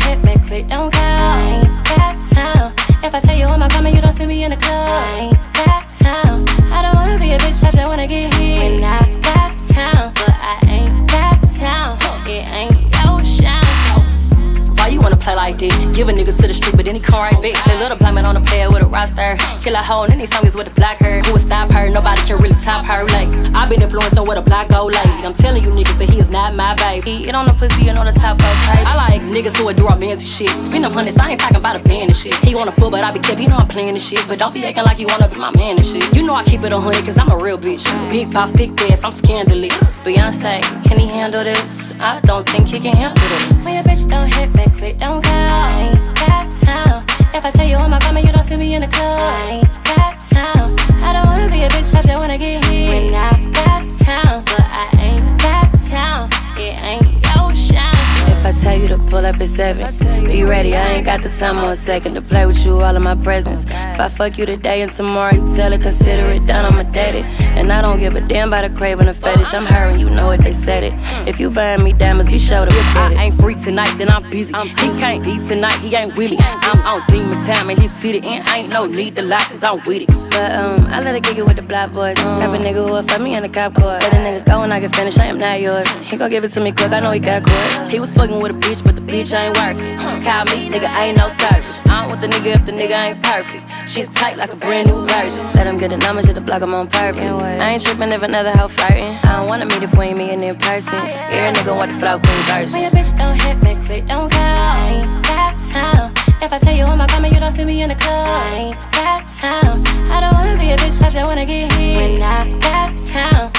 hit me quick, don't call. I ain't got time. If I tell you I'm coming, you don't see me in the club. I ain't got time. I don't wanna be a bitch, I just wanna get hit. When I got time, but I ain't got time. It ain't your shine. Why you wanna play like this? Give a nigga to the street, but then he come right back. They little blind on the player with a roster. Kill a hoe, and then these songs with the black hair. Who would stop her? Nobody can really top her. Like, I've been influenced on what a black go like. I'm telling you niggas that he is not my babe. He on the pussy and on the top of price. I like niggas who would do romantic shit. Spend them hundreds, I ain't talking about a band and shit. He wanna fool, but I be kept, he know I'm playing this shit. But don't be acting like you wanna be my man and shit. You know I keep it 100 cause I'm a real bitch. Big boss, thick ass, I'm scandalous. Beyonce, can he handle this? I don't think he can handle this. When your bitch don't hit me quick, don't call. I ain't got time. If I tell you I'm coming, you don't see me in the club. I ain't got time. I don't wanna be a bitch, I just wanna get hit. When I got time, but I ain't got time. It ain't your shine. If I tell you to pull up at 7, be ready, I ain't got the time or a second to play with you all in my presence. If I fuck you today and tomorrow you tell it, consider it done, I'ma date it. And I don't give a damn about a craving or fetish. I'm her and you know it, they said it. If you buying me diamonds, be sure to get it. I ain't free tonight, then I'm busy. He can't eat tonight, he ain't with me. I'm on demon time and he city and ain't no need to lie cause I'm with it. But I let her kick it with the black boys. Type of nigga who will fuck me in the cop car. Let a nigga go and I can finish, I am not yours. He gon' give it to me quick, I know he got caught. He was fucking with a bitch, but the bitch ain't working. Call me, nigga, I ain't no service. I don't want the nigga if the nigga ain't perfect. Shit tight like a brand new version. Let him get the numbers, hit the block, I'm on purpose. I ain't tripping if another hoe flirting. I don't wanna meet if we ain't meeting in person. Every nigga want the flow queen version. When your bitch don't hit me quick, don't call. I ain't got time. If I tell you I'm coming, you don't see me in the club. I ain't got time. I don't wanna be a bitch, I just wanna get hit. When I got time,